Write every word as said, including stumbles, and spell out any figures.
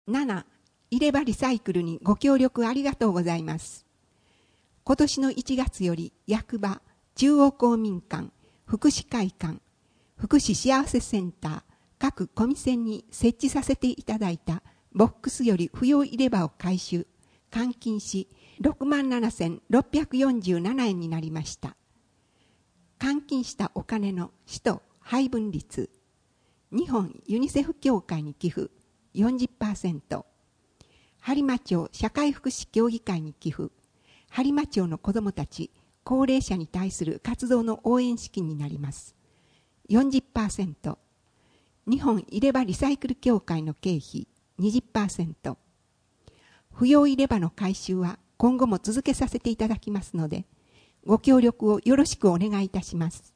なな、入れ歯リサイクルにご協力ありがとうございます。今年のいちがつより役場、中央公民館、福祉会館、福祉幸せセンター、各コミセンに設置させていただいたボックスより不要入れ歯を回収、換金し、ろくまんななせんろっぴゃくよんじゅうななえんになりました。換金したお金の使途配分率、日本ユニセフ協会に寄付 よんじゅっパーセント、播磨町社会福祉協議会に寄付、播磨町の子どもたち、高齢者に対する活動の応援資金になります。よんじゅっパーセント、日本入れ歯リサイクル協会の経費 にじゅっパーセント、不要入れ歯の回収は今後も続けさせていただきますので、ご協力をよろしくお願いいたします。